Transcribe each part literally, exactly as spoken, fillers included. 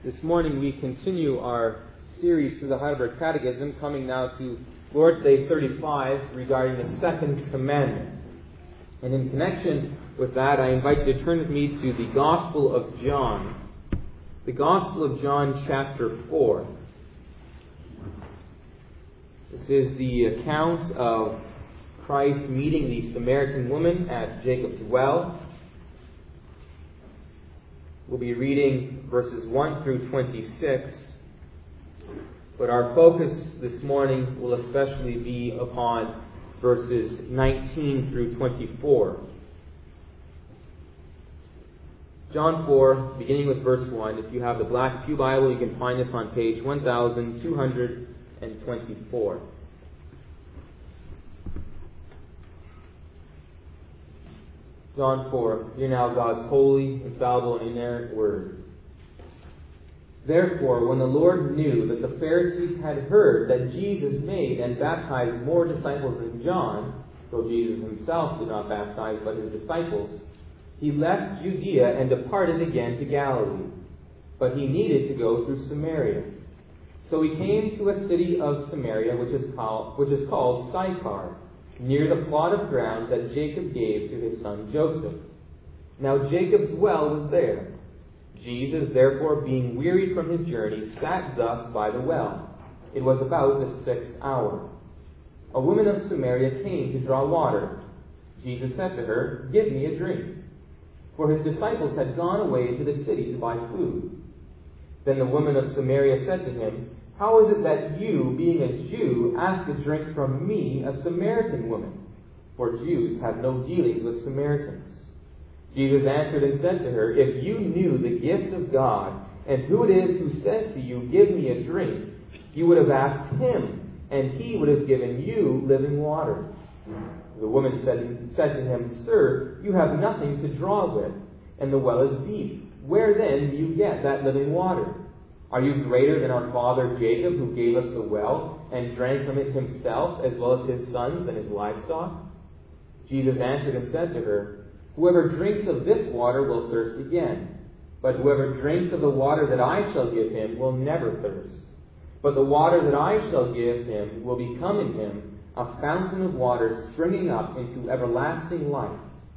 This morning we continue our series through the Heidelberg Catechism, coming now to Lord's Day thirty-five regarding the second commandment. And in connection with that, I invite you to turn with me to the Gospel of John. The Gospel of John, chapter four. This is the account of Christ meeting the Samaritan woman at Jacob's well. We'll be reading verses one through twenty-six, but our focus this morning will especially be upon verses nineteen through twenty-four. John four, beginning with verse one. If you have the Black Pew Bible, you can find this on page one thousand two hundred twenty-four. John four, hear now God's holy, infallible, and inerrant word. Therefore, when the Lord knew that the Pharisees had heard that Jesus made and baptized more disciples than John, though Jesus himself did not baptize but his disciples, he left Judea and departed again to Galilee. But he needed to go through Samaria. So he came to a city of Samaria, which is called, which is called Sychar, near the plot of ground that Jacob gave to his son Joseph. Now Jacob's well was there. Jesus, therefore, being wearied from his journey, sat thus by the well. It was about the sixth hour. A woman of Samaria came to draw water. Jesus said to her, "Give me a drink." For his disciples had gone away into the city to buy food. Then the woman of Samaria said to him, "How is it that you, being a Jew, ask a drink from me, a Samaritan woman? For Jews have no dealings with Samaritans." Jesus answered and said to her, "If you knew the gift of God, and who it is who says to you, 'Give me a drink,' you would have asked him, and he would have given you living water." The woman said, said to him, "Sir, you have nothing to draw with, and the well is deep. Where then do you get that living water? Are you greater than our father Jacob, who gave us the well, and drank from it himself, as well as his sons and his livestock?" Jesus answered and said to her, "Whoever drinks of this water will thirst again. But whoever drinks of the water that I shall give him will never thirst. But the water that I shall give him will become in him a fountain of water springing up into everlasting life."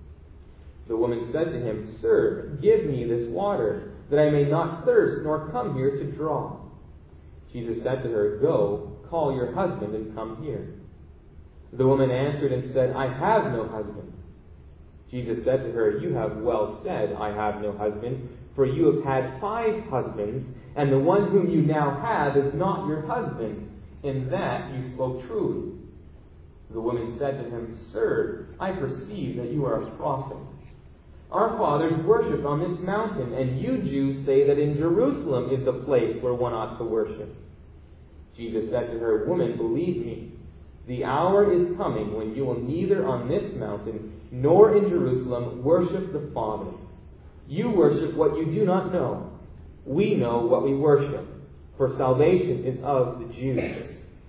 The woman said to him, "Sir, give me this water, that I may not thirst nor come here to draw." Jesus said to her, "Go, call your husband and come here." The woman answered and said, "I have no husband." Jesus said to her, "You have well said, 'I have no husband,' for you have had five husbands, and the one whom you now have is not your husband. In that you spoke truly." The woman said to him, "Sir, I perceive that you are a prophet. Our fathers worshipped on this mountain, and you Jews say that in Jerusalem is the place where one ought to worship." Jesus said to her, "Woman, believe me, the hour is coming when you will neither on this mountain nor in Jerusalem worship the Father. You worship what you do not know. We know what we worship, for salvation is of the Jews.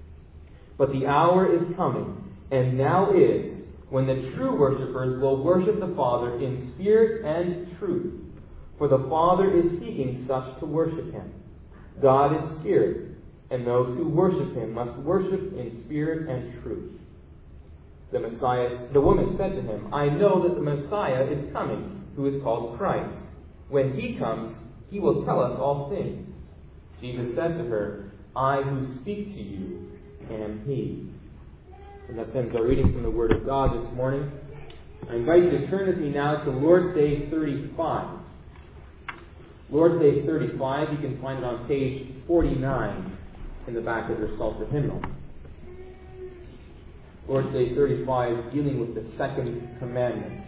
But the hour is coming, and now is, when the true worshippers will worship the Father in spirit and truth. For the Father is seeking such to worship him. God is spirit, and those who worship him must worship in spirit and truth." The Messiah, the woman said to him, "I know that the Messiah is coming, who is called Christ. When he comes, he will tell us all things." Jesus said to her, "I who speak to you am he." And that ends our reading from the Word of God this morning. I invite you to turn with me now to Lord's Day thirty-five. Lord's Day thirty-five, you can find it on page forty-nine in the back of your Psalter hymnal. Lord's Day thirty-five, dealing with the second commandment.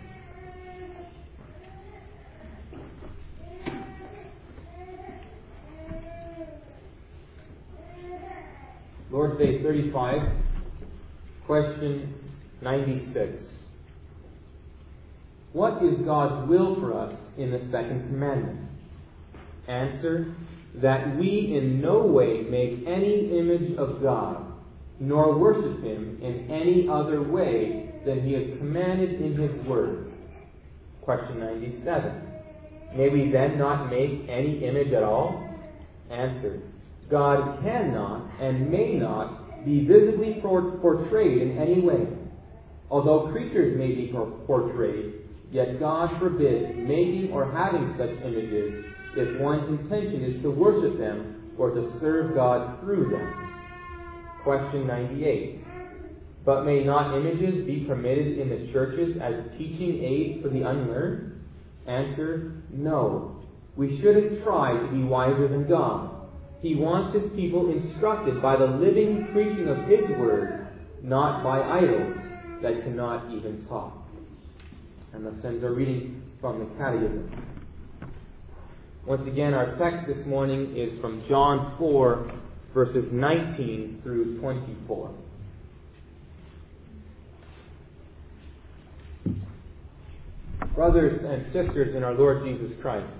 Lord's Day thirty-five, question ninety-six. What is God's will for us in the second commandment? Answer, that we in no way make any image of God, nor worship him in any other way than he has commanded in his word. Question ninety-seven. May we then not make any image at all? Answer: God cannot and may not be visibly portrayed in any way. Although creatures may be portrayed, yet God forbids making or having such images if one's intention is to worship them or to serve God through them. Question ninety-eight. But may not images be permitted in the churches as teaching aids for the unlearned? Answer: no. We shouldn't try to be wiser than God. He wants His people instructed by the living preaching of His Word, not by idols that cannot even talk. And thus ends our reading from the Catechism. Once again, our text this morning is from John four, verses nineteen through twenty-four. Brothers and sisters in our Lord Jesus Christ,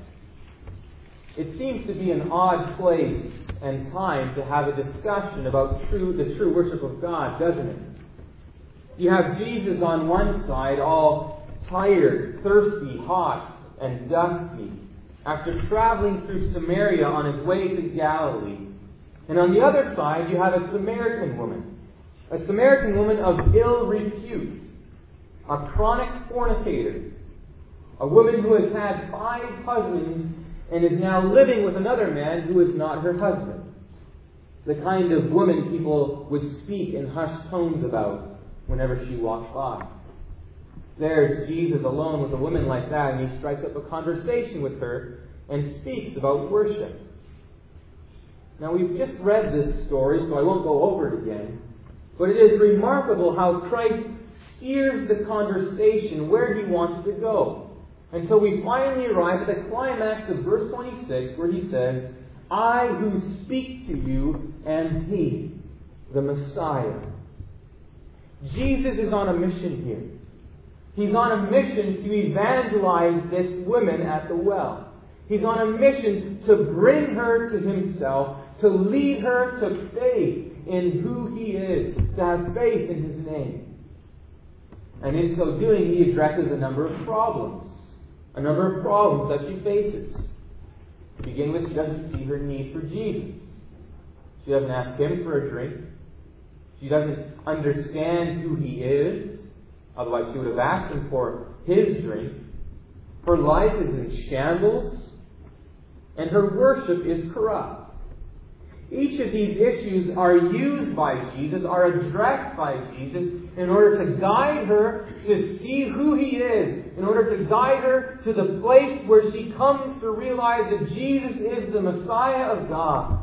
it seems to be an odd place and time to have a discussion about true, the true worship of God, doesn't it? You have Jesus on one side, all tired, thirsty, hot, and dusty, after traveling through Samaria on his way to Galilee. And on the other side, you have a Samaritan woman, a Samaritan woman of ill repute, a chronic fornicator, a woman who has had five husbands and is now living with another man who is not her husband. The kind of woman people would speak in hushed tones about whenever she walks by. There's Jesus alone with a woman like that, and he strikes up a conversation with her and speaks about worship. Now, we've just read this story, so I won't go over it again, but it is remarkable how Christ steers the conversation where he wants to go. Until we finally arrive at the climax of verse twenty-six, where he says, I who speak to you am He, the Messiah. Jesus is on a mission here. He's on a mission to evangelize this woman at the well. He's on a mission to bring her to himself, to lead her to faith in who he is, to have faith in his name. And in so doing, he addresses a number of problems. A number of problems that she faces. To begin with, she doesn't see her need for Jesus. She doesn't ask him for a drink. She doesn't understand who he is. Otherwise, she would have asked him for his drink. Her life is in shambles. And her worship is corrupt. Each of these issues are used by Jesus, are addressed by Jesus, in order to guide her to see who he is, in order to guide her to the place where she comes to realize that Jesus is the Messiah of God.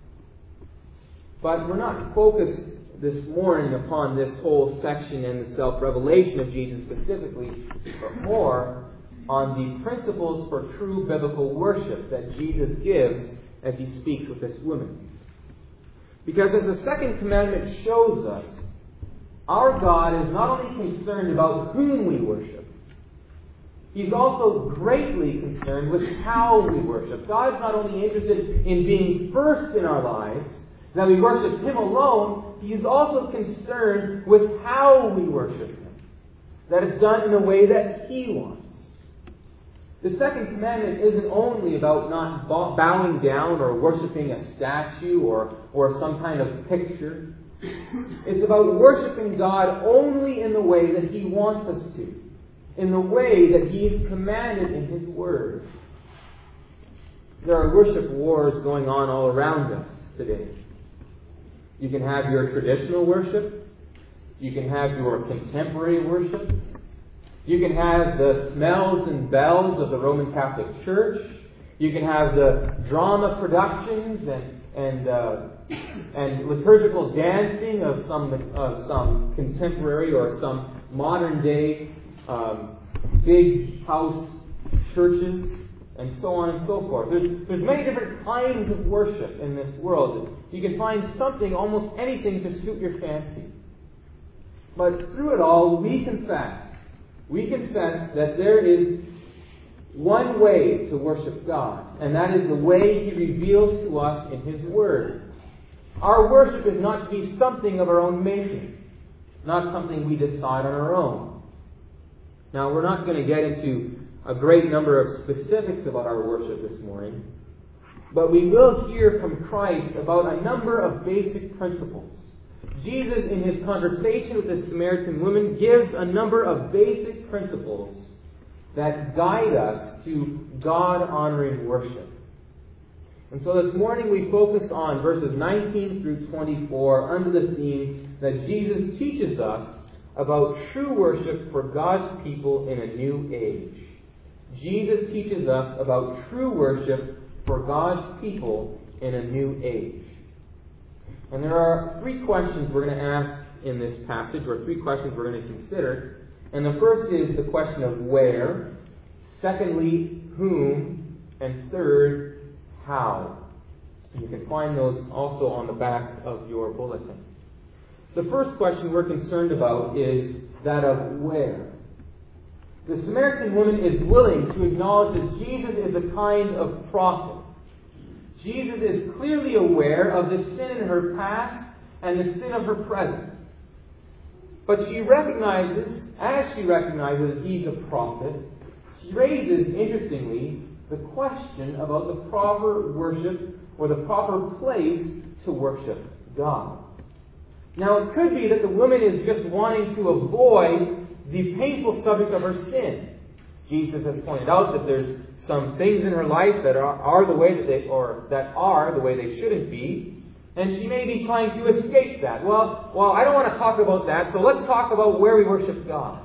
But we're not focused this morning upon this whole section and the self-revelation of Jesus specifically, but more on the principles for true biblical worship that Jesus gives as he speaks with this woman. Because as the second commandment shows us, our God is not only concerned about whom we worship, He's also greatly concerned with how we worship. God is not only interested in being first in our lives, that we worship Him alone, He is also concerned with how we worship Him. That it's done in a way that He wants. The second commandment isn't only about not bowing down or worshiping a statue or, or some kind of picture. It's about worshiping God only in the way that He wants us to. In the way that He's commanded in His Word. There are worship wars going on all around us today. You can have your traditional worship. You can have your contemporary worship. You can have the smells and bells of the Roman Catholic Church. You can have the drama productions and and uh, and liturgical dancing of some of some contemporary or some modern day um, big house churches, and so on and so forth. There's there's many different kinds of worship in this world. You can find something, almost anything, to suit your fancy. But through it all, we confess. We confess that there is one way to worship God, and that is the way He reveals to us in His Word. Our worship is not to be something of our own making, not something we decide on our own. Now, we're not going to get into a great number of specifics about our worship this morning, but we will hear from Christ about a number of basic principles. Jesus, in his conversation with the Samaritan woman, gives a number of basic principles that guide us to God-honoring worship. And so this morning we focus on verses nineteen through twenty-four under the theme that Jesus teaches us about true worship for God's people in a new age. Jesus teaches us about true worship for God's people in a new age. And there are three questions we're going to ask in this passage, or three questions we're going to consider. And the first is the question of where, secondly, whom, and third, how. You can find those also on the back of your bulletin. The first question we're concerned about is that of where. The Samaritan woman is willing to acknowledge that Jesus is a kind of prophet. Jesus is clearly aware of the sin in her past and the sin of her present. But she recognizes, as she recognizes he's a prophet, she raises, interestingly, the question about the proper worship or the proper place to worship God. Now, it could be that the woman is just wanting to avoid the painful subject of her sin. Jesus has pointed out that there's some things in her life that are, are the way that they, or that are the way they shouldn't be, and she may be trying to escape that. Well, well, I don't want to talk about that, so let's talk about where we worship God.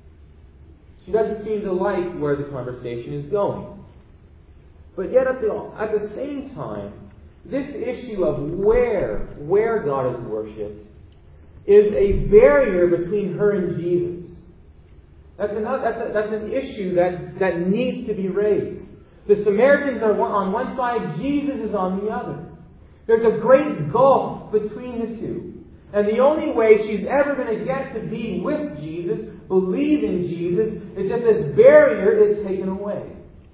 She doesn't seem to like where the conversation is going. But yet, at the at the same time, this issue of where where God is worshipped is a barrier between her and Jesus. That's, another, that's, a, that's an issue that, that needs to be raised. The Samaritans are on one side, Jesus is on the other. There's a great gulf between the two. And the only way she's ever going to get to be with Jesus, believe in Jesus, is if this barrier is taken away.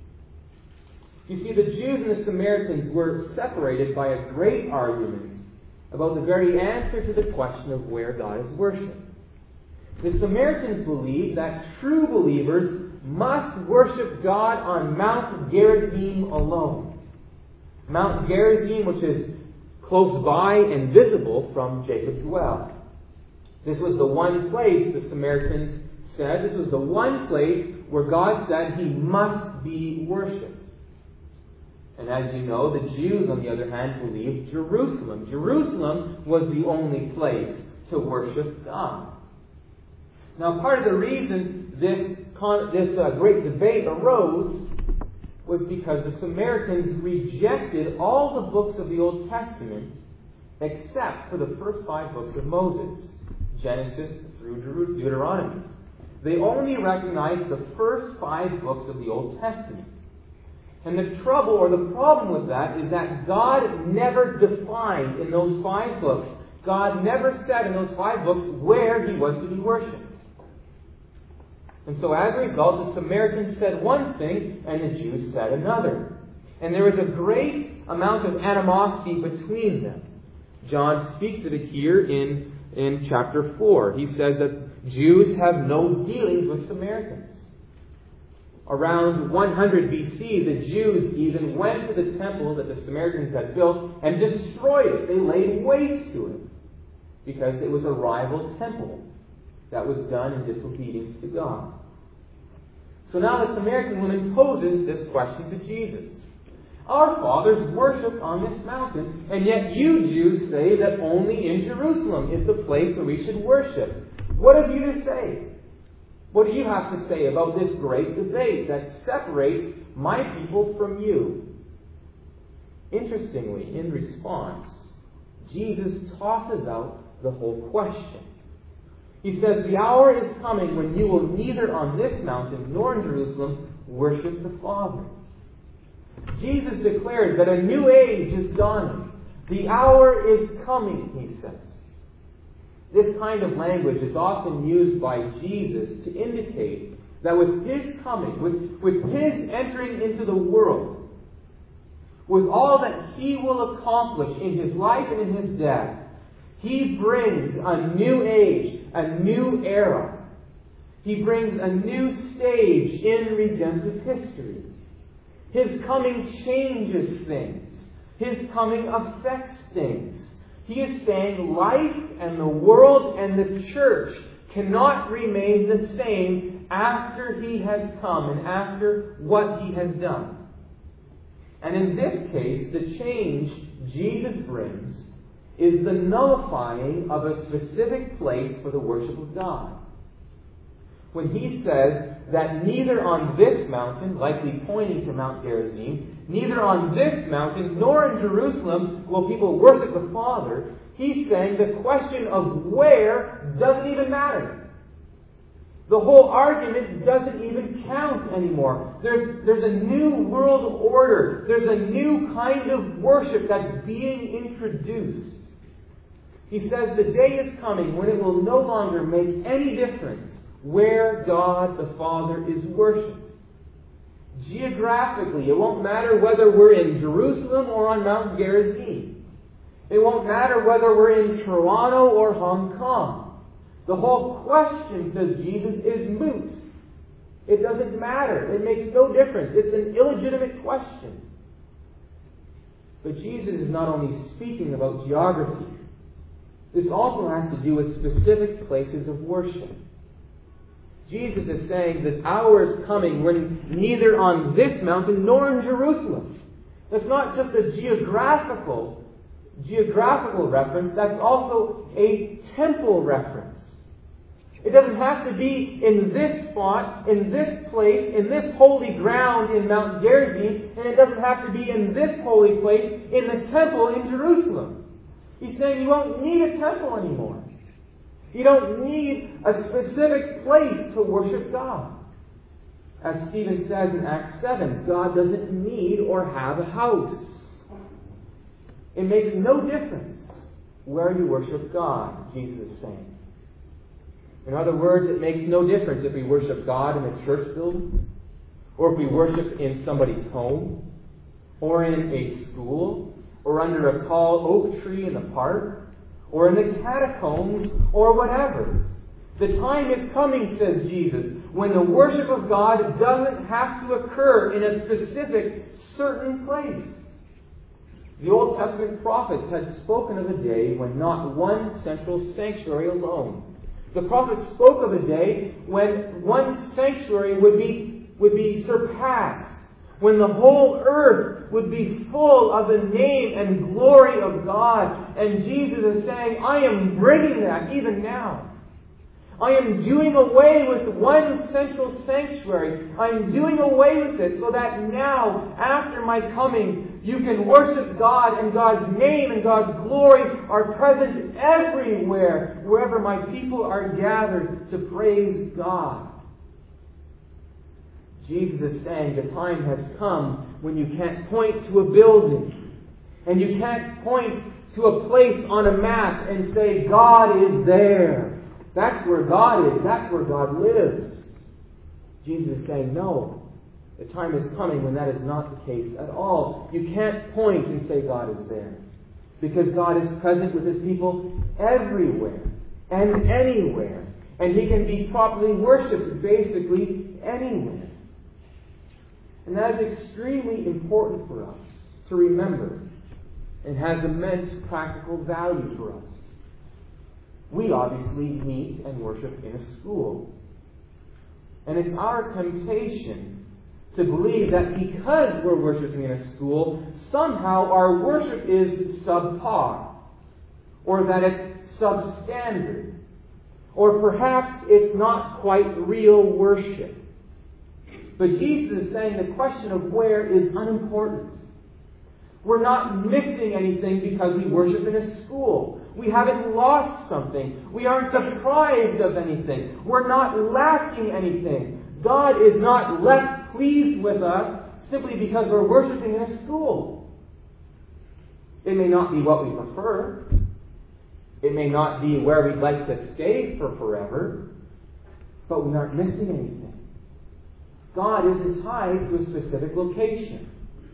You see, the Jews and the Samaritans were separated by a great argument about the very answer to the question of where God is worshipped. The Samaritans believed that true believers must worship God on Mount Gerizim alone. Mount Gerizim, which is close by and visible from Jacob's well. This was the one place, the Samaritans said, this was the one place where God said he must be worshipped. And as you know, the Jews, on the other hand, believed Jerusalem. Jerusalem was the only place to worship God. Now, part of the reason this, con- this uh, great debate arose was because the Samaritans rejected all the books of the Old Testament except for the first five books of Moses, Genesis through Deut- Deuteronomy. They only recognized the first five books of the Old Testament. And the trouble or the problem with that is that God never defined in those five books, God never said in those five books where he was to be worshipped. And so as a result, the Samaritans said one thing and the Jews said another. And there was a great amount of animosity between them. John speaks of it here in, in chapter four. He says that Jews have no dealings with Samaritans. Around one hundred B C, the Jews even went to the temple that the Samaritans had built and destroyed it. They laid waste to it because it was a rival temple that was done in disobedience to God. So now the Samaritan woman poses this question to Jesus. Our fathers worshipped on this mountain, and yet you Jews say that only in Jerusalem is the place where we should worship. What have you to say? What do you have to say about this great debate that separates my people from you? Interestingly, in response, Jesus tosses out the whole question. He says, the hour is coming when you will neither on this mountain nor in Jerusalem worship the Father. Jesus declares that a new age is dawning. The hour is coming, he says. This kind of language is often used by Jesus to indicate that with his coming, with, with his entering into the world, with all that he will accomplish in his life and in his death, he brings a new age, a new era. He brings a new stage in redemptive history. His coming changes things. His coming affects things. He is saying life and the world and the church cannot remain the same after He has come and after what He has done. And in this case, the change Jesus brings is the nullifying of a specific place for the worship of God. When He says that neither on this mountain, likely pointing to Mount Gerizim, neither on this mountain nor in Jerusalem will people worship the Father, He's saying the question of where doesn't even matter. The whole argument doesn't even count anymore. There's, there's a new world order. There's a new kind of worship that's being introduced. He says the day is coming when it will no longer make any difference where God the Father is worshipped. Geographically, it won't matter whether we're in Jerusalem or on Mount Gerizim. It won't matter whether we're in Toronto or Hong Kong. The whole question, says Jesus, is moot. It doesn't matter. It makes no difference. It's an illegitimate question. But Jesus is not only speaking about geography. This also has to do with specific places of worship. Jesus is saying that hour is coming when neither on this mountain nor in Jerusalem. That's not just a geographical, geographical reference. That's also a temple reference. It doesn't have to be in this spot, in this place, in this holy ground in Mount Gerizim, and it doesn't have to be in this holy place in the temple in Jerusalem. He's saying you won't need a temple anymore. You don't need a specific place to worship God. As Stephen says in Acts seven, God doesn't need or have a house. It makes no difference where you worship God, Jesus is saying. In other words, it makes no difference if we worship God in a church building, or if we worship in somebody's home, or in a school, or under a tall oak tree in the park, or in the catacombs, or whatever. The time is coming, says Jesus, when the worship of God doesn't have to occur in a specific, certain place. The Old Testament prophets had spoken of a day when not one central sanctuary alone. The prophets spoke of a day when one sanctuary would be, would be surpassed, when the whole earth would be full of the name and glory of God. And Jesus is saying, I am bringing that even now. I am doing away with one central sanctuary. I am doing away with it so that now, after my coming, you can worship God, and God's name and God's glory are present everywhere, wherever my people are gathered to praise God. Jesus is saying the time has come when you can't point to a building, and you can't point to a place on a map and say, God is there. That's where God is. That's where God lives. Jesus is saying, no. The time is coming when that is not the case at all. You can't point and say God is there. Because God is present with His people everywhere and anywhere. And He can be properly worshipped basically anywhere. And that is extremely important for us to remember. It has immense practical value for us. We obviously meet and worship in a school. And it's our temptation to believe that because we're worshiping in a school, somehow our worship is subpar, or that it's substandard, or perhaps it's not quite real worship. But Jesus is saying the question of where is unimportant. We're not missing anything because we worship in a school. We haven't lost something. We aren't deprived of anything. We're not lacking anything. God is not less pleased with us simply because we're worshiping in a school. It may not be what we prefer. It may not be where we'd like to stay for forever. But we aren't missing anything. God isn't tied to a specific location.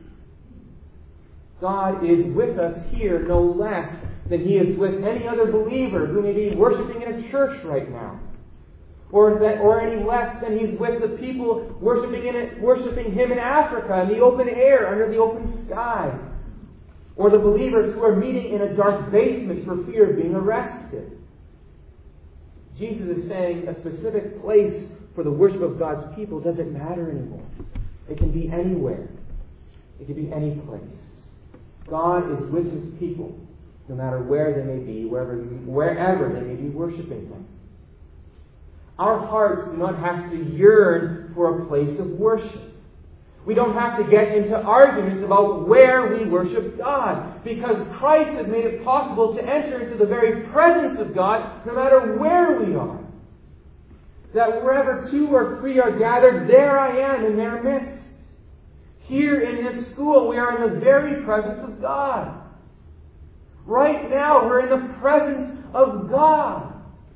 God is with us here no less than He is with any other believer who may be worshiping in a church right now. Or, that, or any less than He's with the people worshiping, in it, worshiping Him in Africa in the open air, under the open sky. Or the believers who are meeting in a dark basement for fear of being arrested. Jesus is saying a specific place for the worship of God's people doesn't matter anymore. It can be anywhere. It can be any place. God is with His people, no matter where they may be, wherever, wherever they may be worshiping Him. Our hearts do not have to yearn for a place of worship. We don't have to get into arguments about where we worship God, because Christ has made it possible to enter into the very presence of God no matter where we are. That wherever two or three are gathered, there I am in their midst. Here in this school, we are in the very presence of God. Right now, we're in the presence of God.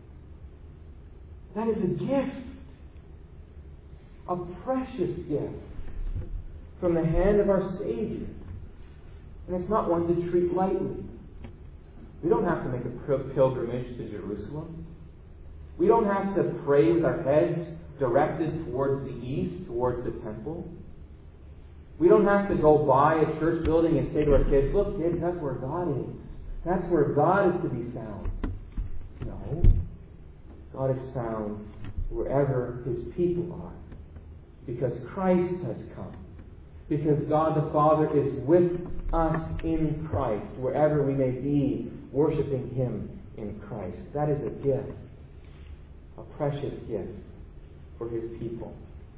That is a gift. A precious gift from the hand of our Savior. And it's not one to treat lightly. We don't have to make a pilgrimage to Jerusalem. We don't have to pray with our heads directed towards the east, towards the temple. We don't have to go by a church building and say to our kids, look kids, that's where God is. That's where God is to be found. No. God is found wherever His people are. Because Christ has come. Because God the Father is with us in Christ, wherever we may be worshiping Him in Christ. That is a gift. A precious gift for His people.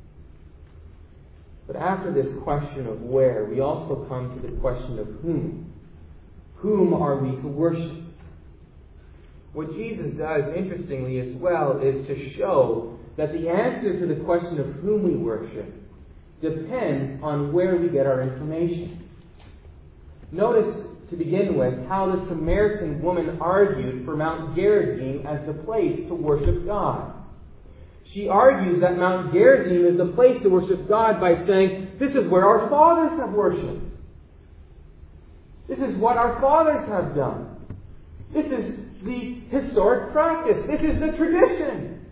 But after this question of where, we also come to the question of whom. Whom are we to worship? What Jesus does, interestingly as well, is to show that the answer to the question of whom we worship depends on where we get our information. Notice, to begin with, how the Samaritan woman argued for Mount Gerizim as the place to worship God. She argues that Mount Gerizim is the place to worship God by saying, this is where our fathers have worshipped. This is what our fathers have done. This is the historic practice. This is the tradition.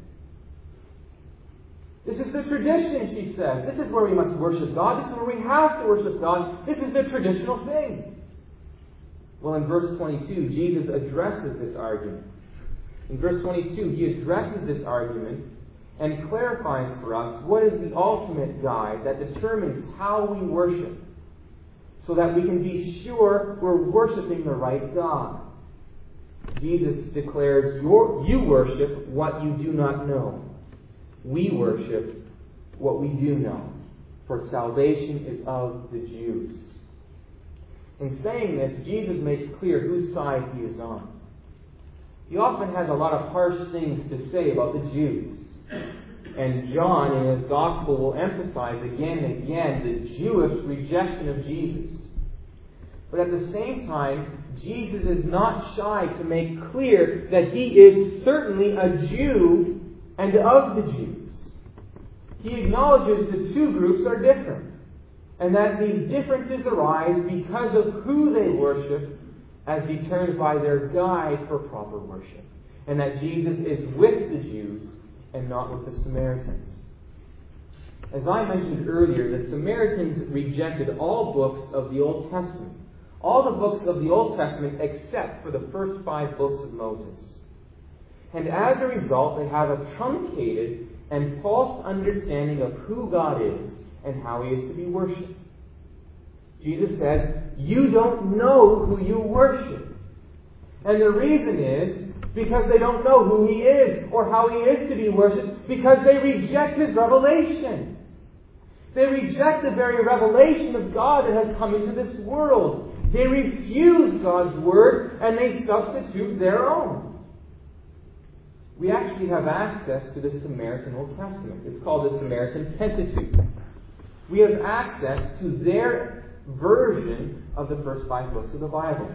This is the tradition, she says. This is where we must worship God. This is where we have to worship God. This is the traditional thing. Well, in verse twenty-two, Jesus addresses this argument. In verse twenty-two, He addresses this argument and clarifies for us what is the ultimate guide that determines how we worship, so that we can be sure we're worshiping the right God. Jesus declares, Your, you worship what you do not know. We worship what we do know, for salvation is of the Jews. In saying this, Jesus makes clear whose side He is on. He often has a lot of harsh things to say about the Jews. And John, in his Gospel, will emphasize again and again the Jewish rejection of Jesus. But at the same time, Jesus is not shy to make clear that He is certainly a Jew and of the Jews. He acknowledges the two groups are different, and that these differences arise because of who they worship as determined by their guide for proper worship. And that Jesus is with the Jews and not with the Samaritans. As I mentioned earlier, the Samaritans rejected all books of the Old Testament. All the books of the Old Testament except for the first five books of Moses. And as a result, they have a truncated and false understanding of who God is and how He is to be worshipped. Jesus says, you don't know who you worship. And the reason is because they don't know who He is or how He is to be worshipped, because they reject His revelation. They reject the very revelation of God that has come into this world. They refuse God's Word and they substitute their own. We actually have access to the Samaritan Old Testament. It's called the Samaritan Pentateuch. We have access to their version of the first five books of the Bible.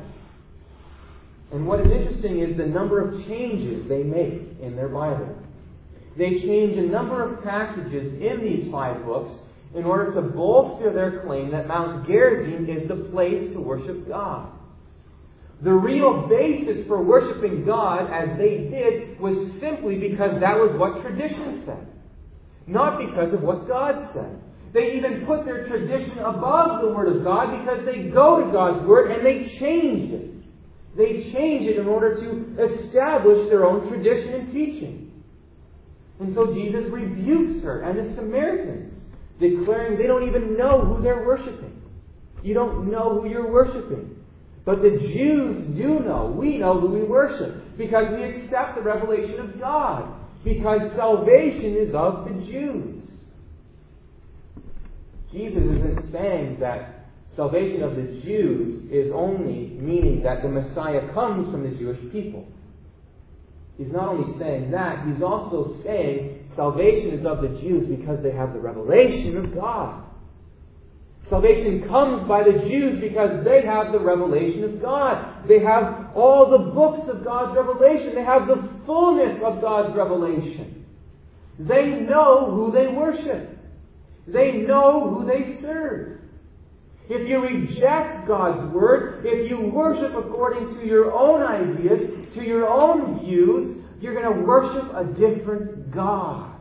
And what is interesting is the number of changes they make in their Bible. They change a number of passages in these five books in order to bolster their claim that Mount Gerizim is the place to worship God. The real basis for worshiping God as they did was simply because that was what tradition said. Not because of what God said. They even put their tradition above the Word of God because they go to God's Word and they change it. They change it in order to establish their own tradition and teaching. And so Jesus rebukes her and the Samaritans, declaring they don't even know who they're worshiping. You don't know who you're worshiping. But the Jews do know. We know who we worship because we accept the revelation of God. Because salvation is of the Jews. Jesus isn't saying that salvation of the Jews is only meaning that the Messiah comes from the Jewish people. He's not only saying that, he's also saying salvation is of the Jews because they have the revelation of God. Salvation comes by the Jews because they have the revelation of God. They have all the books of God's revelation. They have the fullness of God's revelation. They know who they worship. They know who they serve. If you reject God's Word, if you worship according to your own ideas, to your own views, you're going to worship a different God.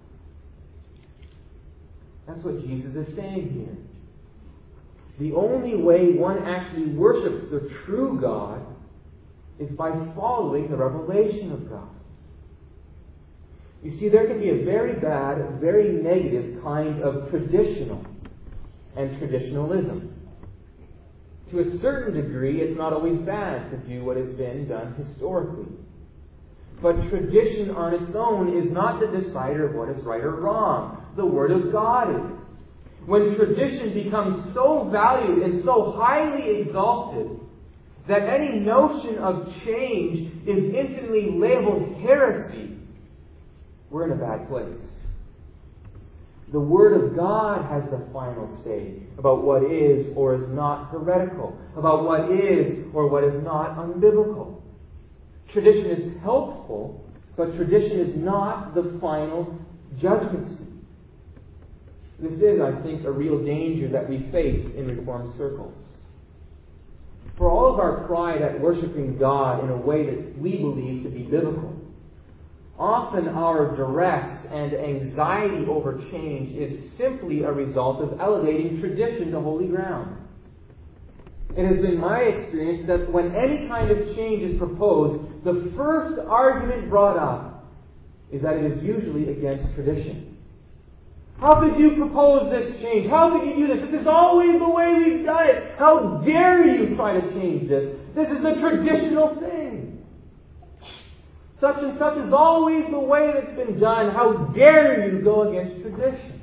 That's what Jesus is saying here. The only way one actually worships the true God is by following the revelation of God. You see, there can be a very bad, very negative kind of traditional and traditionalism. To a certain degree, it's not always bad to do what has been done historically. But tradition on its own is not the decider of what is right or wrong. The Word of God is. When tradition becomes so valued and so highly exalted that any notion of change is instantly labeled heresy, we're in a bad place. The Word of God has the final say about what is or is not heretical, about what is or what is not unbiblical. Tradition is helpful, but tradition is not the final judgment seat. This is, I think, a real danger that we face in Reformed circles. For all of our pride at worshiping God in a way that we believe to be biblical, often our duress and anxiety over change is simply a result of elevating tradition to holy ground. It has been my experience that when any kind of change is proposed, the first argument brought up is that it is usually against tradition. How could you propose this change? How could you do this? This is always the way we've done it. How dare you try to change this? This is a traditional thing. Such and such is always the way that's been done. How dare you go against tradition?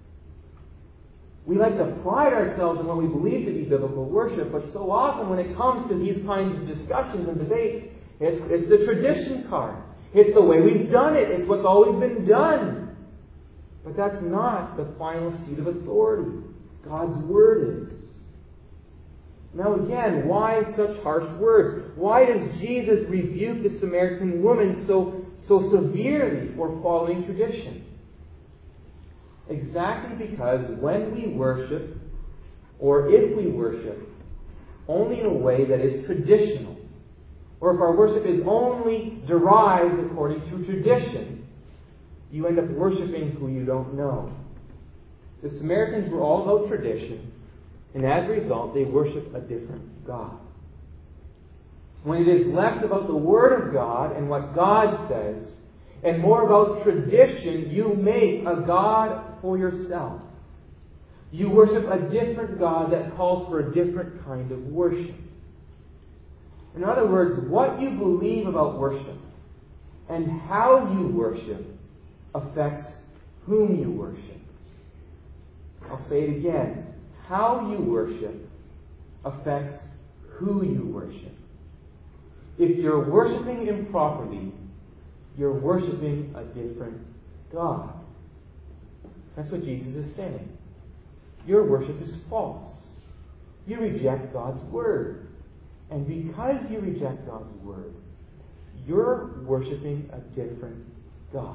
We like to pride ourselves in what we believe to be biblical worship, but so often when it comes to these kinds of discussions and debates, it's, it's the tradition card. It's the way we've done it. It's what's always been done. But that's not the final seat of authority. God's Word is. Now again, why such harsh words? Why does Jesus rebuke the Samaritan woman so, so severely for following tradition? Exactly because when we worship, or if we worship, only in a way that is traditional, or if our worship is only derived according to tradition, you end up worshiping who you don't know. The Samaritans were all about tradition, and as a result, they worship a different God. When it is less about the Word of God and what God says, and more about tradition, you make a God for yourself. You worship a different God that calls for a different kind of worship. In other words, what you believe about worship and how you worship affects whom you worship. I'll say it again. How you worship affects who you worship. If you're worshiping improperly, you're worshiping a different God. That's what Jesus is saying. Your worship is false. You reject God's Word. And because you reject God's Word, you're worshiping a different God.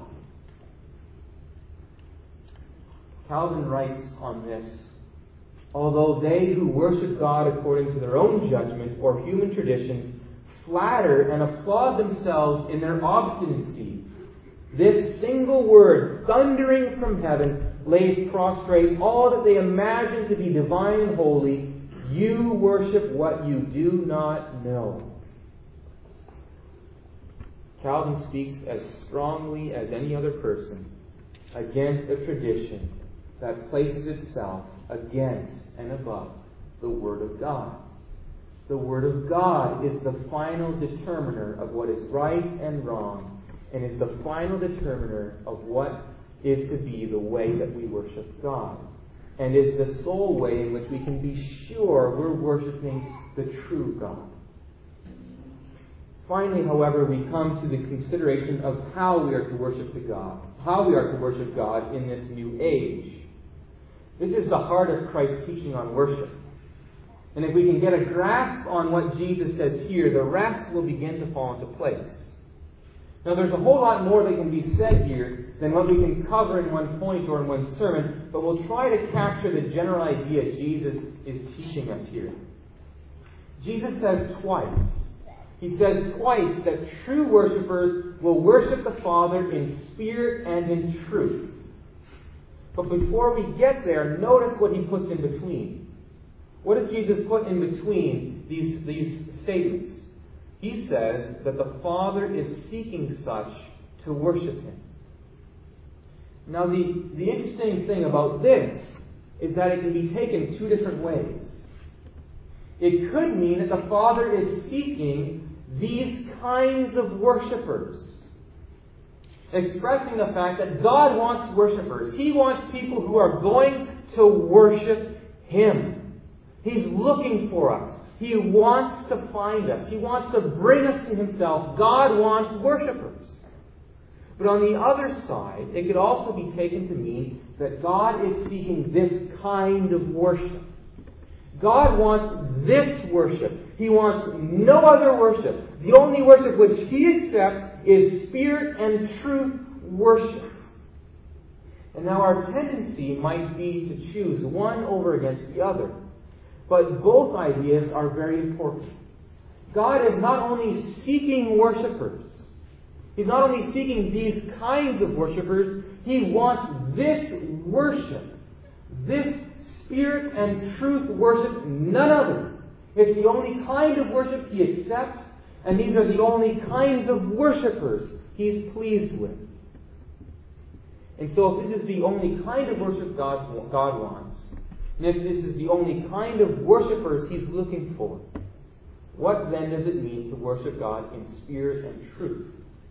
Calvin writes on this, although they who worship God according to their own judgment or human traditions flatter and applaud themselves in their obstinacy, this single word thundering from heaven lays prostrate all that they imagine to be divine and holy. You worship what you do not know. Calvin speaks as strongly as any other person against a tradition that places itself against and above the Word of God. The Word of God is the final determiner of what is right and wrong, and is the final determiner of what is to be the way that we worship God, and is the sole way in which we can be sure we're worshiping the true God. Finally, however, we come to the consideration of how we are to worship the God, how we are to worship God in this new age. This is the heart of Christ's teaching on worship. And if we can get a grasp on what Jesus says here, the rest will begin to fall into place. Now, there's a whole lot more that can be said here than what we can cover in one point or in one sermon, but we'll try to capture the general idea Jesus is teaching us here. Jesus says twice, He says twice that true worshipers will worship the Father in spirit and in truth. But before we get there, notice what He puts in between. What does Jesus put in between these, these statements? He says that the Father is seeking such to worship Him. Now, the, the interesting thing about this is that it can be taken two different ways. It could mean that the Father is seeking these kinds of worshipers, expressing the fact that God wants worshipers. He wants people who are going to worship Him. He's looking for us. He wants to find us. He wants to bring us to Himself. God wants worshipers. But on the other side, it could also be taken to mean that God is seeking this kind of worship. God wants this worship. He wants no other worship. The only worship which He accepts is spirit and truth worship. And now our tendency might be to choose one over against the other. But both ideas are very important. God is not only seeking worshipers. He's not only seeking these kinds of worshipers. He wants this worship. This spirit and truth worship, none other. It's the only kind of worship He accepts, and these are the only kinds of worshipers He's pleased with. And so if this is the only kind of worship God, God wants, and if this is the only kind of worshipers He's looking for, what then does it mean to worship God in spirit and truth?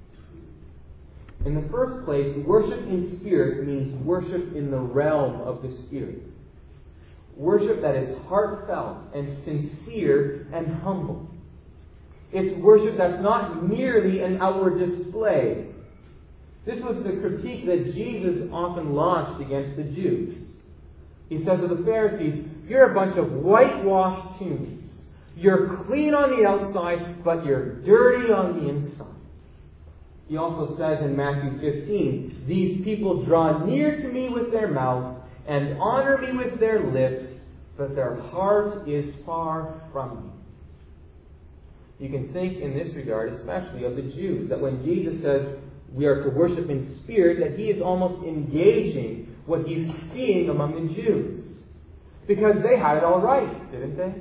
In the first place, worship in spirit means worship in the realm of the Spirit. Worship that is heartfelt and sincere and humble. It's worship that's not merely an outward display. This was the critique that Jesus often launched against the Jews. He says to the Pharisees, you're a bunch of whitewashed tombs. You're clean on the outside, but you're dirty on the inside. He also says in Matthew fifteen, these people draw near to me with their mouth and honor me with their lips, but their heart is far from me. You can think in this regard especially of the Jews, that when Jesus says we are to worship in spirit, that He is almost engaging what He's seeing among the Jews. Because they had it all right, didn't they?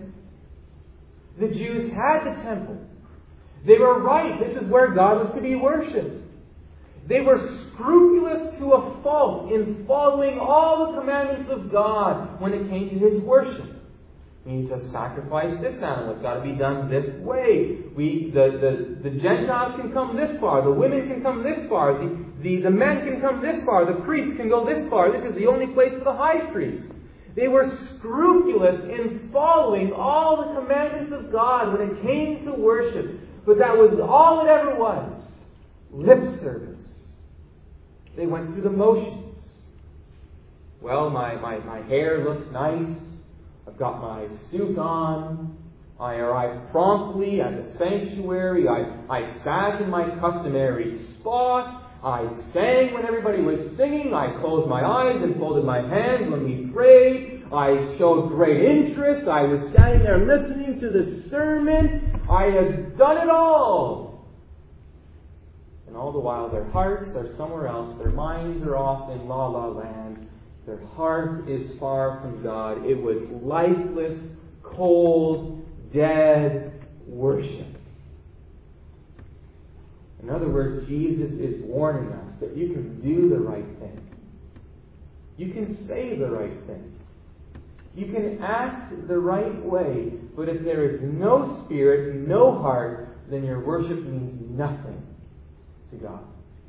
The Jews had the temple. They were right. This is where God was to be worshipped. They were scrupulous to a fault in following all the commandments of God when it came to His worship. We need to sacrifice this animal. It's got to be done this way. We, the, the, the Gentiles can come this far. The women can come this far. The, the, the men can come this far. The priests can go this far. This is the only place for the high priest. They were scrupulous in following all the commandments of God when it came to worship. But that was all it ever was. Lip service. They went through the motions. Well, my, my, my hair looks nice. I've got my suit on. I arrived promptly at the sanctuary. I, I sat in my customary spot. I sang when everybody was singing. I closed my eyes and folded my hands when we prayed. I showed great interest. I was standing there listening to the sermon. I had done it all. And all the while their hearts are somewhere else. Their minds are off in la la land. Their heart is far from God. It was lifeless, cold, dead worship. In other words, Jesus is warning us that you can do the right thing. You can say the right thing. You can act the right way. But if there is no spirit, no heart, then your worship means nothing to God.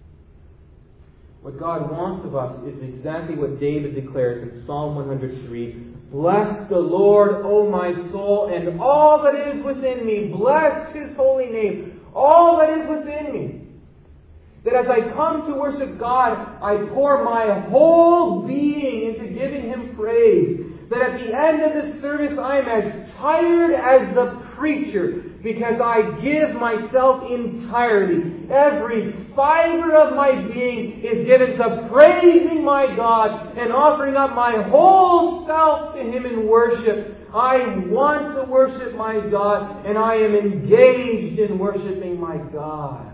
What God wants of us is exactly what David declares in Psalm one hundred three. Bless the Lord, O my soul, and all that is within me. Bless His holy name. All that is within me. That as I come to worship God, I pour my whole being into giving Him praise. That at the end of this service, I am as tired as the preacher because I give myself entirely. Every fiber of my being is given to praising my God and offering up my whole self to Him in worship. I want to worship my God, and I am engaged in worshiping my God.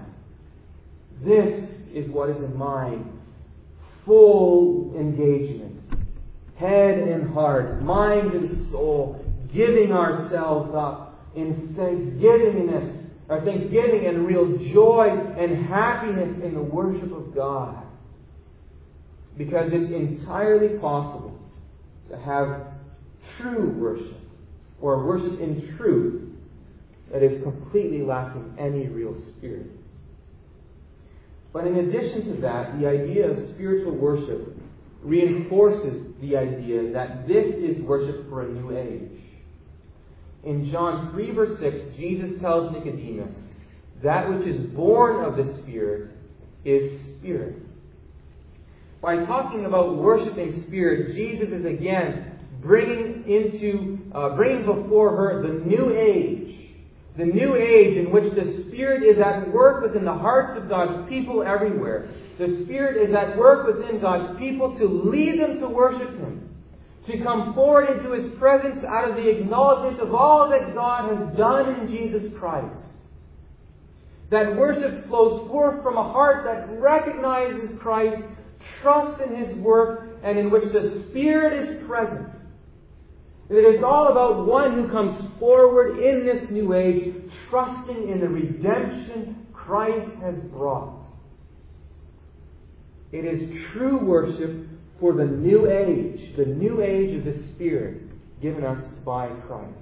This is what is in mind. Full engagement. Head and heart, mind and soul, giving ourselves up in thanksgiving, or thanksgiving and real joy and happiness in the worship of God. Because it's entirely possible to have true worship, or worship in truth, that is completely lacking any real spirit. But in addition to that, the idea of spiritual worship reinforces the idea that this is worship for a new age. In John three verse six, Jesus tells Nicodemus, that which is born of the Spirit is spirit. By talking about worshiping spirit, Jesus is again bringing into, uh, bringing before her the new age. The new age in which the Spirit is at work within the hearts of God's people everywhere. The Spirit is at work within God's people to lead them to worship Him. To come forward into His presence out of the acknowledgement of all that God has done in Jesus Christ. That worship flows forth from a heart that recognizes Christ, trusts in His work, and in which the Spirit is present. It is all about one who comes forward in this new age, trusting in the redemption Christ has brought. It is true worship for the new age, the new age of the Spirit given us by Christ.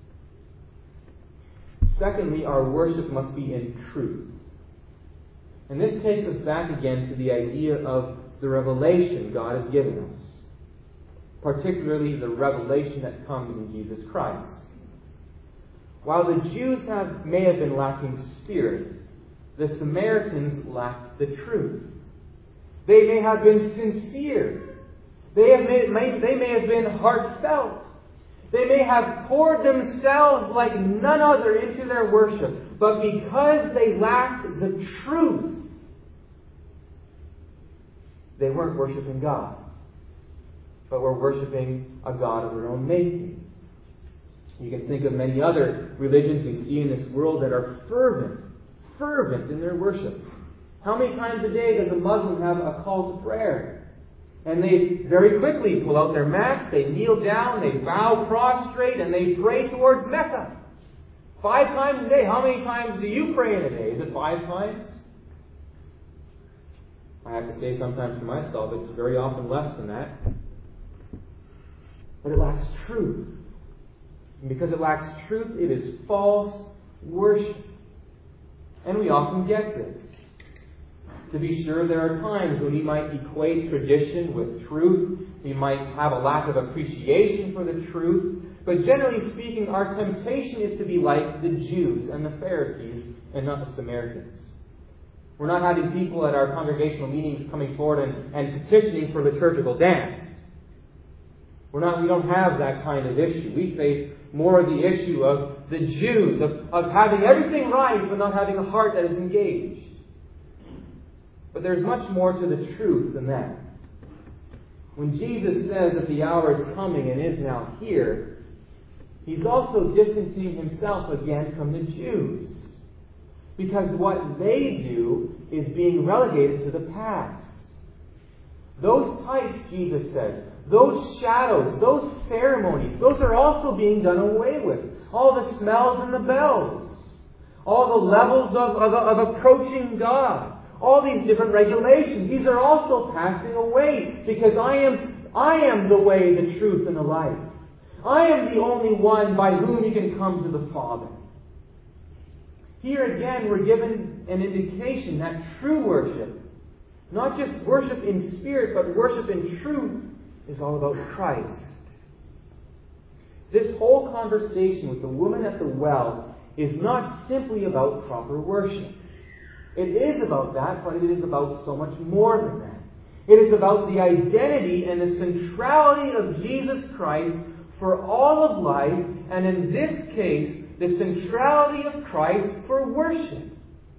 Secondly, our worship must be in truth. And this takes us back again to the idea of the revelation God has given us. Particularly the revelation that comes in Jesus Christ. While the Jews have, may have been lacking spirit, the Samaritans lacked the truth. They may have been sincere. They, have may, may, they may have been heartfelt. They may have poured themselves like none other into their worship. But because they lacked the truth, they weren't worshiping God, but were worshiping a God of their own making. You can think of many other religions we see in this world that are fervent, fervent in their worship. How many times a day does a Muslim have a call to prayer? And they very quickly pull out their mats, they kneel down, they bow prostrate, and they pray towards Mecca. Five times a day. How many times do you pray in a day? Is it five times? I have to say sometimes to myself, it's very often less than that. But it lacks truth. And because it lacks truth, it is false worship. And we often get this. To be sure, there are times when we might equate tradition with truth. We might have a lack of appreciation for the truth. But generally speaking, our temptation is to be like the Jews and the Pharisees and not the Samaritans. We're not having people at our congregational meetings coming forward and, and petitioning for liturgical dance. We're not, we don't have that kind of issue. We face more of the issue of the Jews, of, of having everything right but not having a heart that is engaged. But there's much more to the truth than that. When Jesus says that the hour is coming and is now here, He's also distancing Himself again from the Jews. Because what they do is being relegated to the past. Those types, Jesus says, those shadows, those ceremonies, those are also being done away with. All the smells and the bells. All the levels of, of, of approaching God. All these different regulations. These are also passing away because I am, I am the way, the truth, and the life. I am the only one by whom you can come to the Father. Here again, we're given an indication that true worship, not just worship in spirit, but worship in truth, is all about Christ. This whole conversation with the woman at the well is not simply about proper worship. It is about that, but it is about so much more than that. It is about the identity and the centrality of Jesus Christ for all of life, and in this case, the centrality of Christ for worship.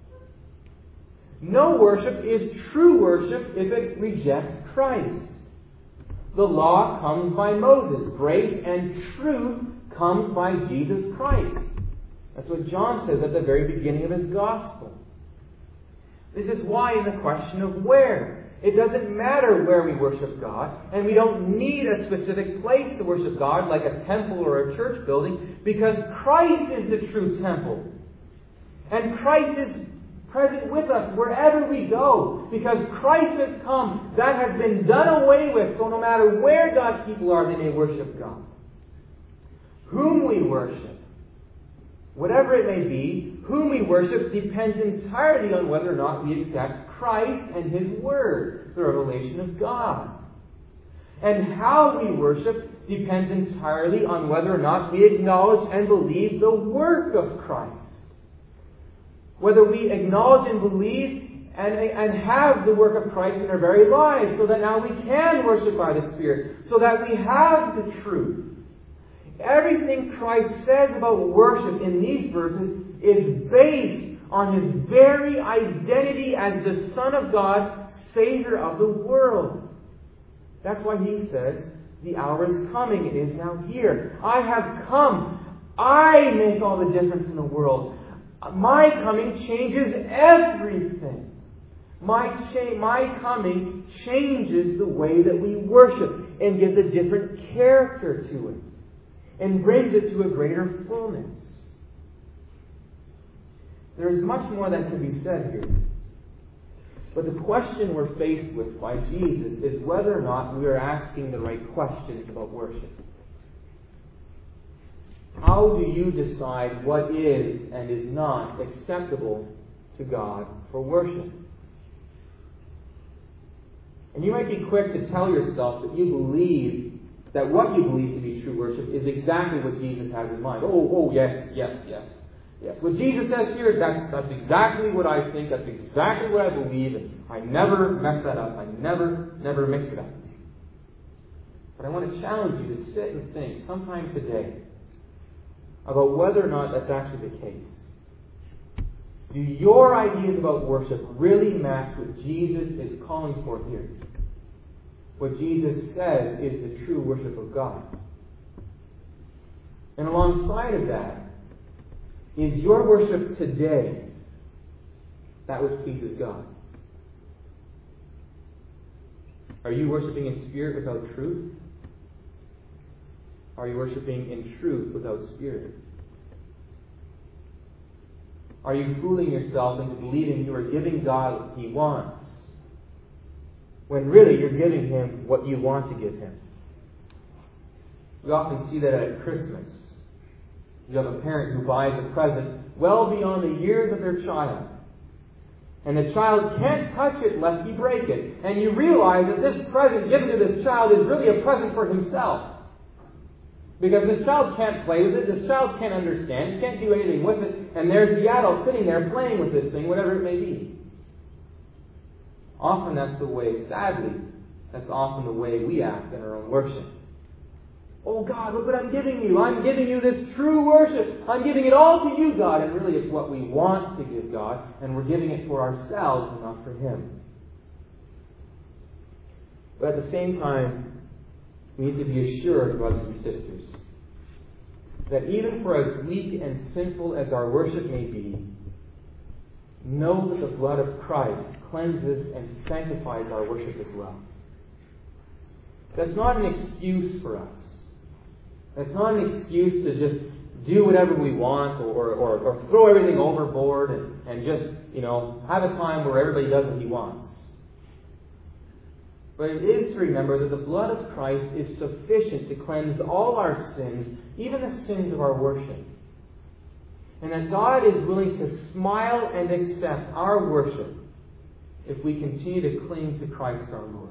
No worship is true worship if it rejects Christ. The law comes by Moses. Grace and truth comes by Jesus Christ. That's what John says at the very beginning of his gospel. This is why in the question of where, it doesn't matter where we worship God, and we don't need a specific place to worship God, like a temple or a church building, because Christ is the true temple. And Christ is present with us wherever we go, because Christ has come. That has been done away with, so no matter where God's people are, they may worship God. Whom we worship, whatever it may be, whom we worship depends entirely on whether or not we accept Christ and His Word, the revelation of God. And how we worship depends entirely on whether or not we acknowledge and believe the work of Christ. Whether we acknowledge and believe and, and have the work of Christ in our very lives, so that now we can worship by the Spirit, so that we have the truth. Everything Christ says about worship in these verses is based on His very identity as the Son of God, Savior of the world. That's why He says, the hour is coming, it is now here. I have come. I make all the difference in the world. My coming changes everything. My, cha- my coming changes the way that we worship and gives a different character to it and brings it to a greater fullness. There is much more that can be said here. But the question we're faced with by Jesus is whether or not we are asking the right questions about worship. How do you decide what is and is not acceptable to God for worship? And you might be quick to tell yourself that you believe that what you believe to be true worship is exactly what Jesus has in mind. Oh, oh, yes, yes, yes. Yes, what Jesus says here, that's, that's exactly what I think, that's exactly what I believe, and I never mess that up. I never, never mix it up. But I want to challenge you to sit and think sometime today about whether or not that's actually the case. Do your ideas about worship really match what Jesus is calling for here? What Jesus says is the true worship of God. And alongside of that, is your worship today that which pleases God? Are you worshiping in spirit without truth? Are you worshiping in truth without spirit? Are you fooling yourself into believing you are giving God what He wants, when really you're giving Him what you want to give Him? We often see that at Christmas. You have a parent who buys a present well beyond the years of their child. And the child can't touch it lest he break it. And you realize that this present given to this child is really a present for himself. Because this child can't play with it, this child can't understand, he can't do anything with it, and there's the adult sitting there playing with this thing, whatever it may be. Often that's the way, sadly, that's often the way we act in our own worship. Oh God, look what I'm giving you. I'm giving you this true worship. I'm giving it all to you, God. And really it's what we want to give God, and we're giving it for ourselves and not for Him. But at the same time, we need to be assured, brothers and sisters, that even for as weak and sinful as our worship may be, know that the blood of Christ cleanses and sanctifies our worship as well. That's not an excuse for us. That's not an excuse to just do whatever we want or, or, or throw everything overboard and, and just, you know, have a time where everybody does what he wants. But it is to remember that the blood of Christ is sufficient to cleanse all our sins, even the sins of our worship. And that God is willing to smile and accept our worship if we continue to cling to Christ our Lord.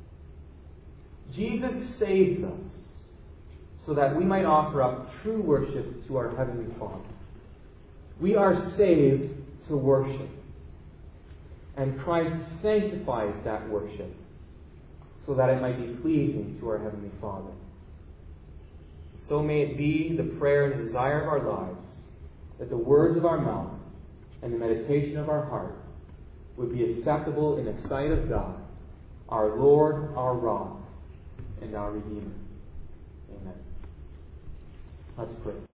Jesus saves us so that we might offer up true worship to our Heavenly Father. We are saved to worship. And Christ sanctifies that worship so that it might be pleasing to our Heavenly Father. So may it be the prayer and desire of our lives that the words of our mouth and the meditation of our heart would be acceptable in the sight of God, our Lord, our rock, and our Redeemer. Amen. Let's pray.